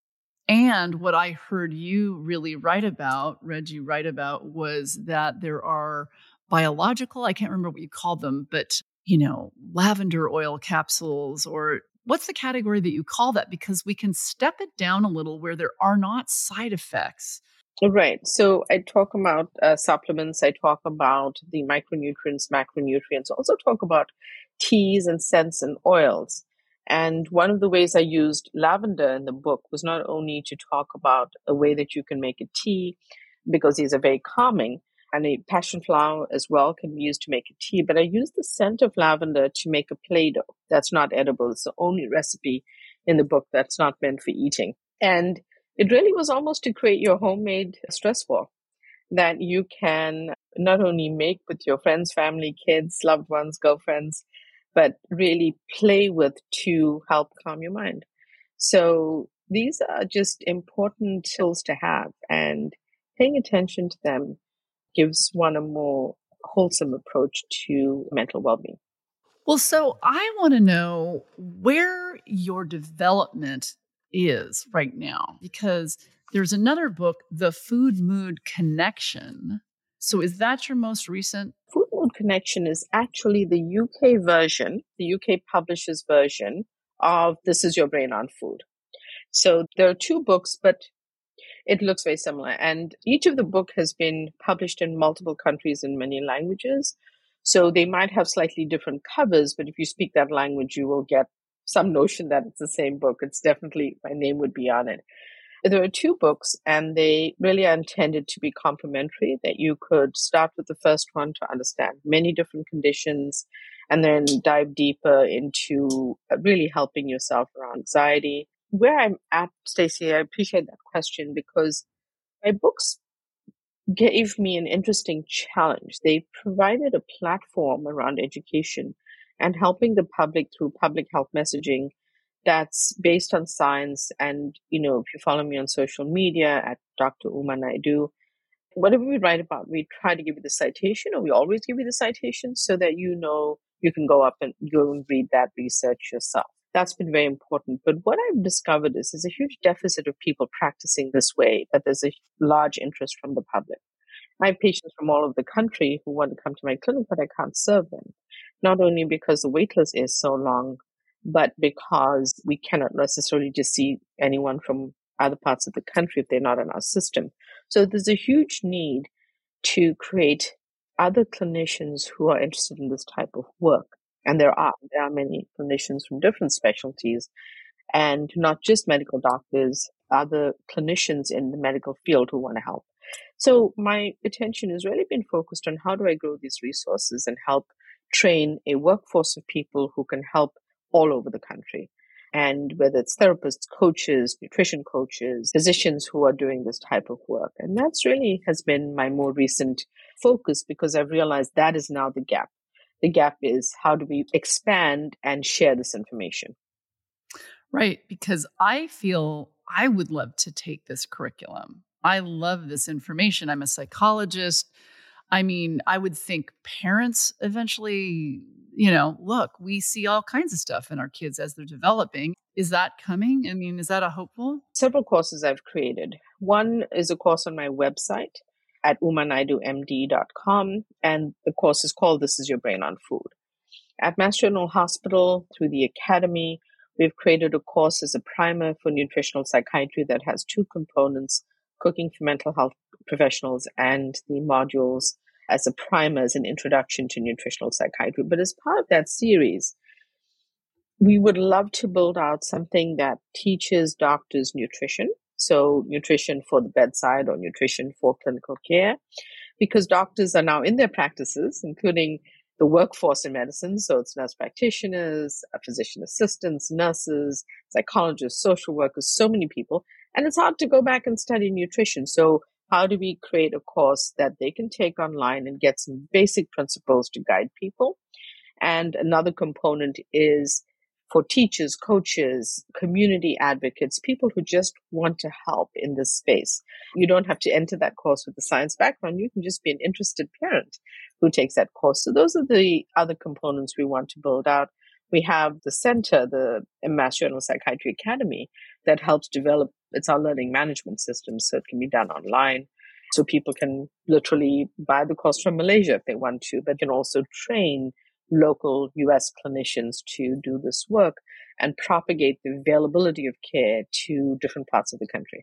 And what I heard you really read you write about, was that there are biological, I can't remember what you called them, but, lavender oil capsules, or what's the category that you call that? Because we can step it down a little where there are not side effects. Right. So I talk about supplements. I talk about the micronutrients, macronutrients. I also talk about teas and scents and oils. And one of the ways I used lavender in the book was not only to talk about a way that you can make a tea, because these are very calming, and a passion flower as well can be used to make a tea, but I used the scent of lavender to make a Play-Doh that's not edible. It's the only recipe in the book that's not meant for eating. And it really was almost to create your homemade stress ball that you can not only make with your friends, family, kids, loved ones, girlfriends, but really play with to help calm your mind. So these are just important tools to have, and paying attention to them gives one a more wholesome approach to mental well-being. Well, so I want to know where your development is right now, because there's another book, The Food Mood Connection. So is that your most recent? Food Mood Connection is actually the UK version, the UK publisher's version of This Is Your Brain on Food. So there are two books, but it looks very similar. And each of the book has been published in multiple countries in many languages. So they might have slightly different covers, but if you speak that language, you will get some notion that it's the same book. It's definitely, my name would be on it. There are two books, and they really are intended to be complementary, that you could start with the first one to understand many different conditions and then dive deeper into really helping yourself around anxiety. Where I'm at, Stacey, I appreciate that question because my books gave me an interesting challenge. They provided a platform around education and helping the public through public health messaging that's based on science. And, if you follow me on social media at Dr. Uma Naidu, whatever we write about, we try to give you the citation, or we always give you the citation so that you can go up and go and read that research yourself. That's been very important. But what I've discovered is there's a huge deficit of people practicing this way, but there's a large interest from the public. I have patients from all over the country who want to come to my clinic, but I can't serve them. Not only because the wait list is so long, but because we cannot necessarily just see anyone from other parts of the country if they're not in our system. So there's a huge need to create other clinicians who are interested in this type of work. And there are many clinicians from different specialties, and not just medical doctors, other clinicians in the medical field who want to help. So my attention has really been focused on how do I grow these resources and help train a workforce of people who can help all over the country. And whether it's therapists, coaches, nutrition coaches, physicians who are doing this type of work. And that's really has been my more recent focus, because I've realized that is now the gap. The gap is, how do we expand and share this information? Right. Because I feel I would love to take this curriculum. I love this information. I'm a psychologist. I mean, I would think parents eventually, look, we see all kinds of stuff in our kids as they're developing. Is that coming? I mean, is that a hopeful? Several courses I've created. One is a course on my website at umanaidumd.com, and the course is called This Is Your Brain on Food. At Mass General Hospital, through the Academy, we've created a course as a primer for nutritional psychiatry that has two components: cooking for mental health professionals, and the modules as a primer, as an introduction to nutritional psychiatry. But as part of that series, we would love to build out something that teaches doctors nutrition. So nutrition for the bedside or nutrition for clinical care, because doctors are now in their practices, including the workforce in medicine. So it's nurse practitioners, physician assistants, nurses, psychologists, social workers, so many people. And it's hard to go back and study nutrition. So how do we create a course that they can take online and get some basic principles to guide people? And another component is for teachers, coaches, community advocates, people who just want to help in this space. You don't have to enter that course with a science background. You can just be an interested parent who takes that course. So those are the other components we want to build out. We have the center, the Mass General Psychiatry Academy, that helps develop, it's our learning management system, so it can be done online. So people can literally buy the course from Malaysia if they want to, but can also train local US clinicians to do this work and propagate the availability of care to different parts of the country.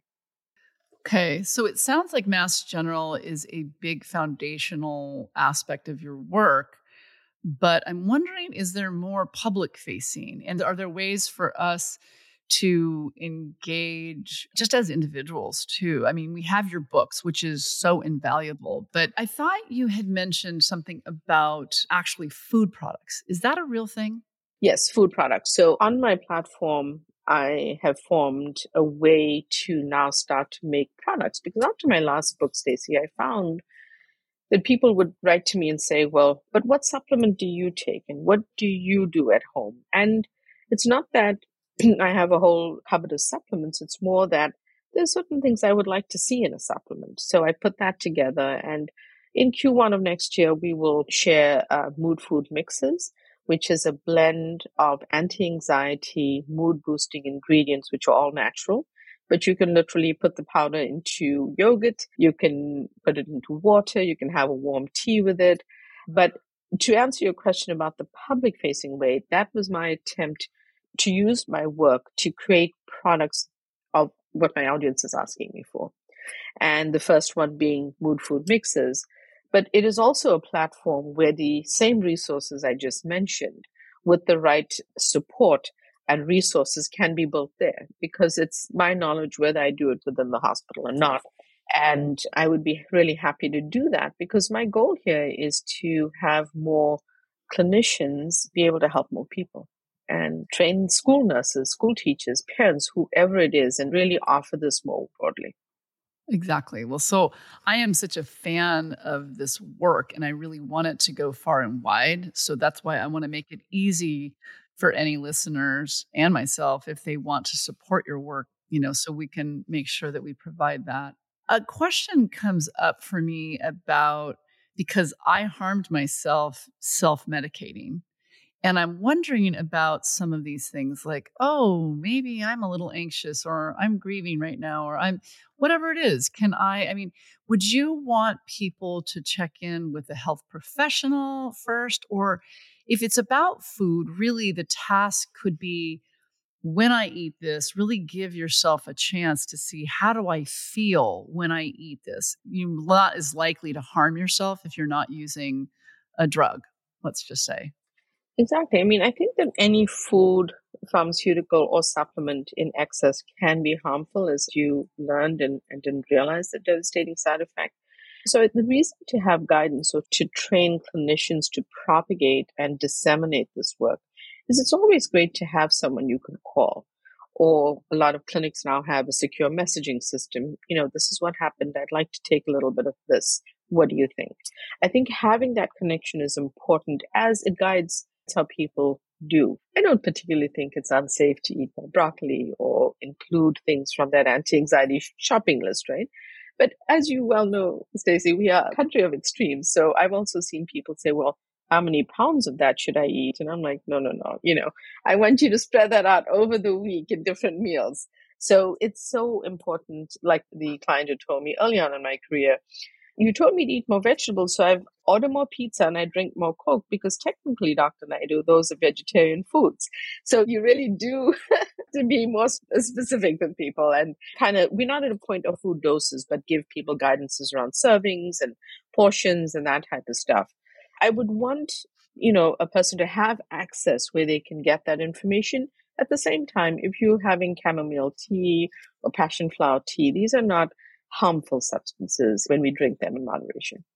Okay, so it sounds like Mass General is a big foundational aspect of your work, but I'm wondering, is there more public facing? And are there ways for us to engage just as individuals too? I mean, we have your books, which is so invaluable, but I thought you had mentioned something about actually food products. Is that a real thing? Yes, food products. So on my platform, I have formed a way to now start to make products, because after my last book, Stacey, I found that people would write to me and say, well, but what supplement do you take and what do you do at home? And it's not that I have a whole cupboard of supplements. It's more that there's certain things I would like to see in a supplement. So I put that together, and in Q1 of next year, we will share mood food mixes, which is a blend of anti-anxiety, mood boosting ingredients, which are all natural. But you can literally put the powder into yogurt. You can put it into water. You can have a warm tea with it. But to answer your question about the public facing way, that was my attempt to use my work to create products what my audience is asking me for. And the first one being mood food mixes. But it is also a platform where the same resources I just mentioned, with the right support and resources, can be built there, because it's my knowledge whether I do it within the hospital or not. And I would be really happy to do that, because my goal here is to have more clinicians be able to help more people and train school nurses, school teachers, parents, whoever it is, and really offer this more broadly. Exactly. Well, so I am such a fan of this work and I really want it to go far and wide. So that's why I want to make it easy for any listeners and myself if they want to support your work, so we can make sure that we provide that. A question comes up for me about because I harmed myself self-medicating. And I'm wondering about some of these things like, oh, maybe I'm a little anxious or I'm grieving right now or I'm whatever it is. I mean, would you want people to check in with a health professional first? Or if it's about food, really the task could be when I eat this, really give yourself a chance to see how do I feel when I eat this? You're not as likely to harm yourself if you're not using a drug, let's just say. Exactly. I mean, I think that any food, pharmaceutical, or supplement in excess can be harmful, as you learned and didn't realize the devastating side effect. So, the reason to have guidance or to train clinicians to propagate and disseminate this work is it's always great to have someone you can call. Or a lot of clinics now have a secure messaging system. This is what happened. I'd like to take a little bit of this. What do you think? I think having that connection is important, as it guides how people do. I don't particularly think it's unsafe to eat more broccoli or include things from that anti-anxiety shopping list, right? But as you well know, Stacey, we are a country of extremes. So I've also seen people say, well, how many pounds of that should I eat? And I'm like, no, no, no. I want you to spread that out over the week in different meals. So it's so important, like the client who told me early on in my career, you told me to eat more vegetables, so I've ordered more pizza and I drink more Coke, because technically, Dr. Naidu, those are vegetarian foods. So you really do to be more specific with people, and kind of, we're not at a point of food doses, but give people guidances around servings and portions and that type of stuff. I would want, a person to have access where they can get that information. At the same time, if you're having chamomile tea or passion flower tea, these are not harmful substances when we drink them in moderation.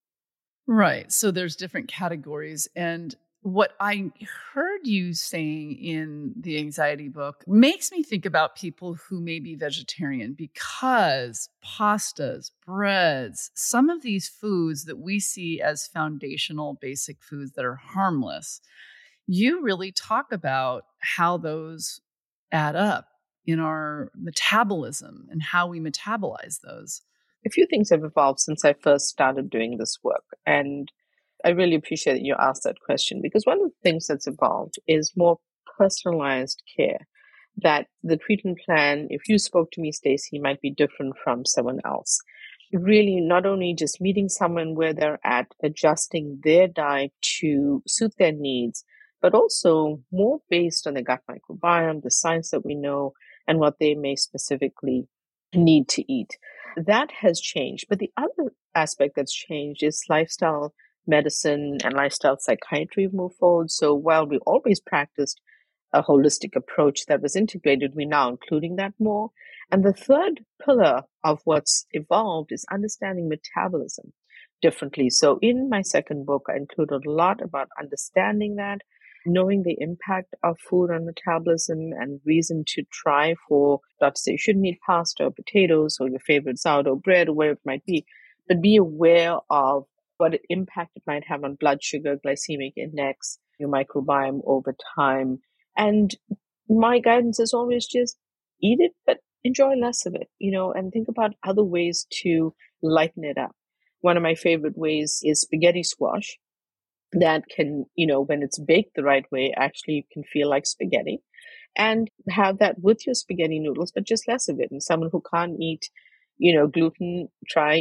Right. So there's different categories. And what I heard you saying in the anxiety book makes me think about people who may be vegetarian, because pastas, breads, some of these foods that we see as foundational basic foods that are harmless, you really talk about how those add up in our metabolism and how we metabolize those. A few things have evolved since I first started doing this work. And I really appreciate that you asked that question, because one of the things that's evolved is more personalized care. That the treatment plan, if you spoke to me, Stacey, might be different from someone else. Really, not only just meeting someone where they're at, adjusting their diet to suit their needs, but also more based on the gut microbiome, the science that we know, and what they may specifically need to eat. That has changed. But the other aspect that's changed is lifestyle medicine and lifestyle psychiatry have moved forward. So while we always practiced a holistic approach that was integrated, we're now including that more. And the third pillar of what's evolved is understanding metabolism differently. So in my second book, I included a lot about understanding that, knowing the impact of food on metabolism, and reason to try for, not to say you shouldn't eat pasta or potatoes or your favorite sourdough bread or whatever it might be, but be aware of what impact it might have on blood sugar, glycemic index, your microbiome over time. And my guidance is always just eat it, but enjoy less of it, and think about other ways to lighten it up. One of my favorite ways is spaghetti squash. That can, when it's baked the right way, actually can feel like spaghetti. And have that with your spaghetti noodles, but just less of it. And someone who can't eat, gluten, try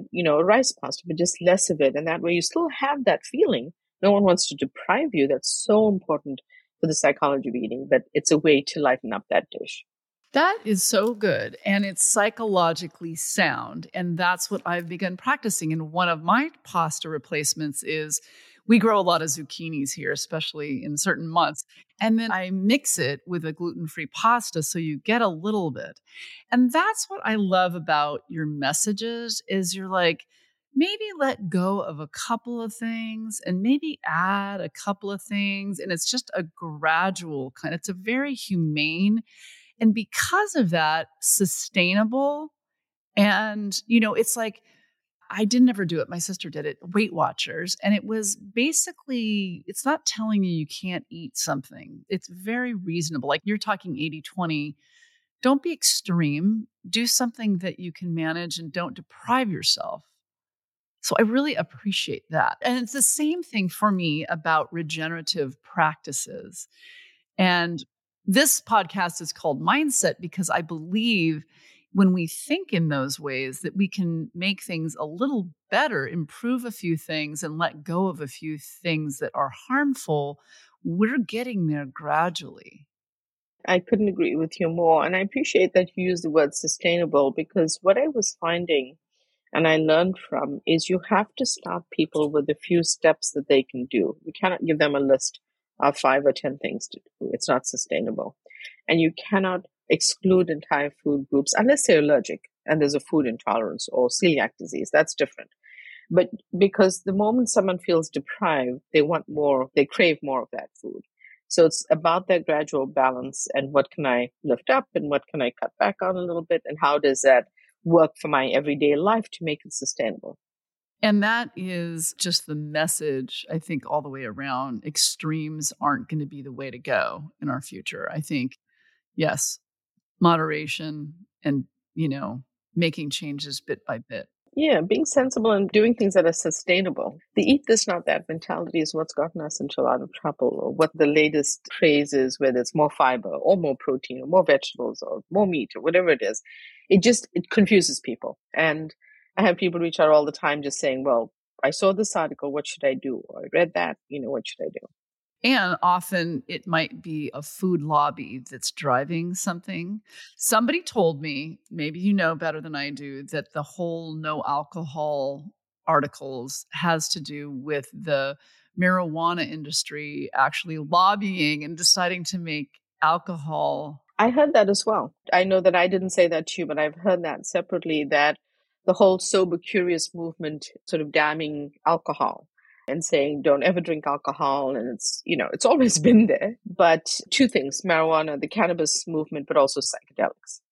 a rice pasta, but just less of it. And that way you still have that feeling. No one wants to deprive you. That's so important for the psychology of eating, but it's a way to lighten up that dish. That is so good. And it's psychologically sound. And that's what I've begun practicing. And one of my pasta replacements is we grow a lot of zucchinis here, especially in certain months. And then I mix it with a gluten-free pasta so you get a little bit. And that's what I love about your messages is you're like, maybe let go of a couple of things and maybe add a couple of things. And it's just a gradual kind. It's a very humane and because of that, sustainable. And, it's like, I didn't ever do it. My sister did it, Weight Watchers. And it was basically, it's not telling you can't eat something. It's very reasonable. Like you're talking 80-20. Don't be extreme. Do something that you can manage and don't deprive yourself. So I really appreciate that. And it's the same thing for me about regenerative practices. And this podcast is called Mindset because I believe when we think in those ways that we can make things a little better, improve a few things, and let go of a few things that are harmful, we're getting there gradually. I couldn't agree with you more. And I appreciate that you use the word sustainable because what I was finding and I learned from is you have to start people with a few steps that they can do. You cannot give them a list of 5 or 10 things to do. It's not sustainable. And you cannot exclude entire food groups unless they're allergic and there's a food intolerance or celiac disease. That's different. But because the moment someone feels deprived, they want more, they crave more of that food. So it's about that gradual balance and what can I lift up and what can I cut back on a little bit and how does that work for my everyday life to make it sustainable. And that is just the message, I think, all the way around. Extremes aren't going to be the way to go in our future. I think, yes, moderation and, making changes bit by bit. Yeah, being sensible and doing things that are sustainable. The eat this, not that mentality is what's gotten us into a lot of trouble, or what the latest craze is, whether it's more fiber or more protein or more vegetables or more meat or whatever it is. It confuses people. And I have people reach out all the time just saying, well, I saw this article, what should I do? Or I read that, what should I do? And often it might be a food lobby that's driving something. Somebody told me, maybe you know better than I do, that the whole no alcohol articles has to do with the marijuana industry actually lobbying and deciding to make alcohol. I heard that as well. I know that I didn't say that to you, but I've heard that separately, that the whole sober curious movement sort of damning alcohol and saying don't ever drink alcohol. And it's always been there. But two things, marijuana, the cannabis movement, but also psychedelics.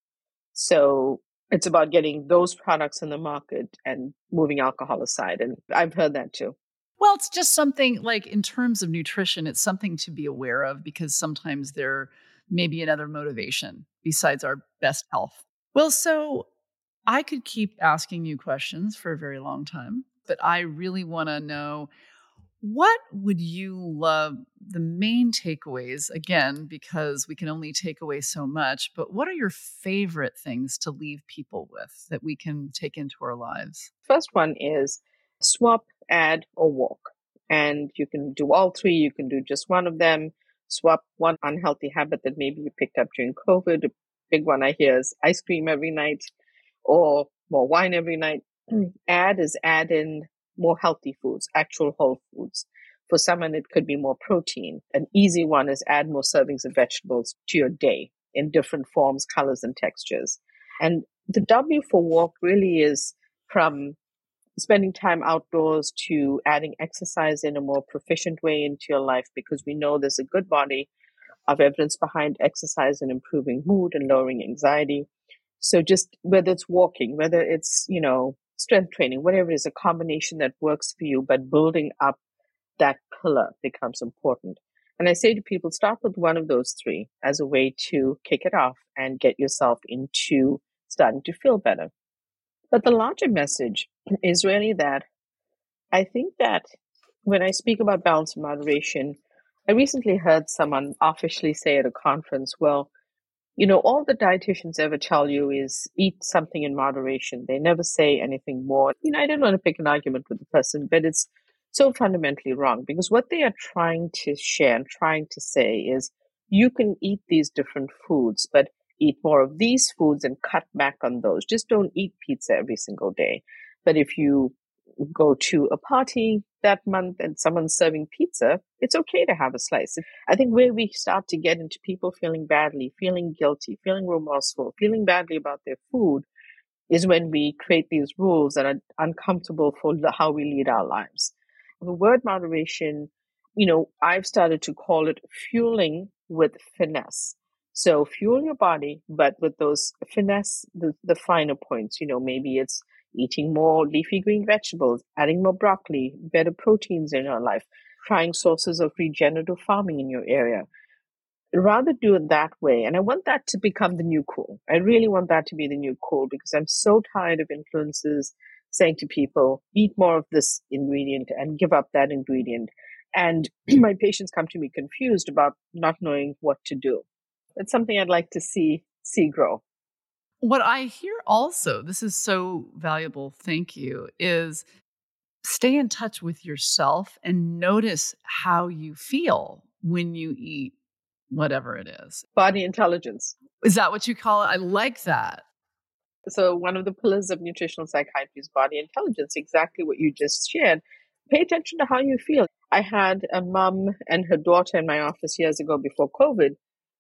So it's about getting those products in the market and moving alcohol aside. And I've heard that too. Well, it's just something like in terms of nutrition, it's something to be aware of because sometimes there may be another motivation besides our best health. Well, so I could keep asking you questions for a very long time, but I really want to know what would you love the main takeaways, again, because we can only take away so much, but what are your favorite things to leave people with that we can take into our lives? First one is swap, add, or walk. And you can do all three. You can do just one of them. Swap one unhealthy habit that maybe you picked up during COVID. A big one I hear is ice cream every night or more wine every night. Add in more healthy foods, actual whole foods. For someone, it could be more protein. An easy one is add more servings of vegetables to your day in different forms, colors, and textures. And the W for walk really is from spending time outdoors to adding exercise in a more proficient way into your life, because we know there's a good body of evidence behind exercise and improving mood and lowering anxiety. So just whether it's walking, whether it's, strength training, whatever it is, a combination that works for you, but building up that pillar becomes important. And I say to people, start with one of those three as a way to kick it off and get yourself into starting to feel better. But the larger message is really that I think that when I speak about balance and moderation, I recently heard someone officially say at a conference, well, all the dietitians ever tell you is eat something in moderation. They never say anything more. I didn't want to pick an argument with the person, but it's so fundamentally wrong, because what they are trying to share and trying to say is you can eat these different foods, but eat more of these foods and cut back on those. Just don't eat pizza every single day. But if you go to a party that month and someone's serving pizza, it's okay to have a slice. I think where we start to get into people feeling badly, feeling guilty, feeling remorseful, feeling badly about their food is when we create these rules that are uncomfortable for how we lead our lives. The word moderation, I've started to call it fueling with finesse. So fuel your body, but with those finesse, the finer points, maybe it's eating more leafy green vegetables, adding more broccoli, better proteins in your life, trying sources of regenerative farming in your area. Rather do it that way. And I want that to become the new cool. I really want that to be the new cool because I'm so tired of influencers saying to people, eat more of this ingredient and give up that ingredient. And my patients come to me confused about not knowing what to do. It's something I'd like to see grow. What I hear also, this is so valuable, thank you, is stay in touch with yourself and notice how you feel when you eat whatever it is. Body intelligence. Is that what you call it? I like that. So one of the pillars of nutritional psychiatry is body intelligence, exactly what you just shared. Pay attention to how you feel. I had a mom and her daughter in my office years ago before COVID,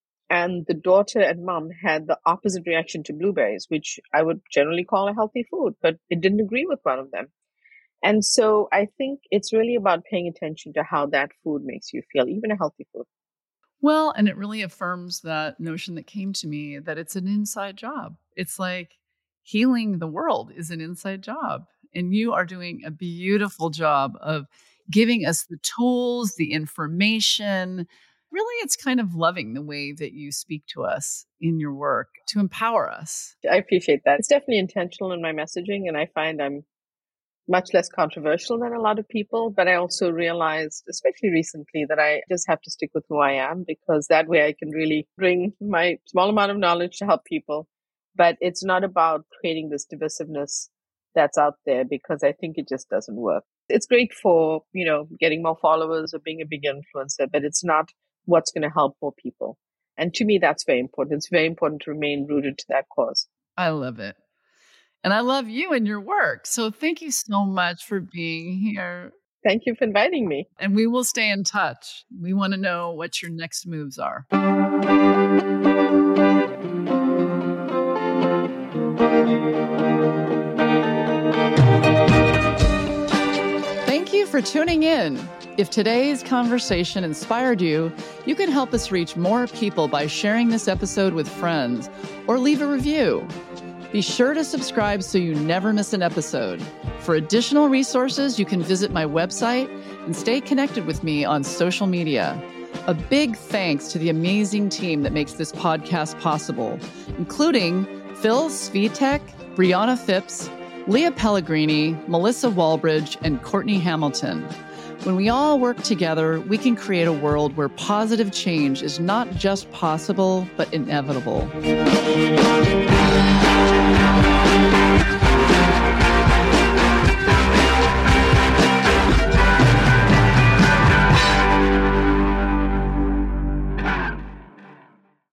and the daughter and mom had the opposite reaction to blueberries, which I would generally call a healthy food, but it didn't agree with one of them. And so I think it's really about paying attention to how that food makes you feel, even a healthy food. Well, and it really affirms that notion that came to me that it's an inside job. It's like healing the world is an inside job. And you are doing a beautiful job of giving us the tools, the information. Really, it's kind of loving the way that you speak to us in your work to empower us. I appreciate that. It's definitely intentional in my messaging, and I find I'm much less controversial than a lot of people. But I also realized, especially recently, that I just have to stick with who I am because that way I can really bring my small amount of knowledge to help people. But it's not about creating this divisiveness that's out there because I think it just doesn't work. It's great for, getting more followers or being a big influencer, but it's not what's going to help more people. And to me, that's very important. It's very important to remain rooted to that cause. I love it. And I love you and your work. So thank you so much for being here. Thank you for inviting me. And we will stay in touch. We want to know what your next moves are. Thank you for tuning in. If today's conversation inspired you, you can help us reach more people by sharing this episode with friends or leave a review. Be sure to subscribe so you never miss an episode. For additional resources, you can visit my website and stay connected with me on social media. A big thanks to the amazing team that makes this podcast possible, including Phil Svitek, Brianna Phipps, Leah Pellegrini, Melissa Walbridge, and Courtney Hamilton. When we all work together, we can create a world where positive change is not just possible, but inevitable.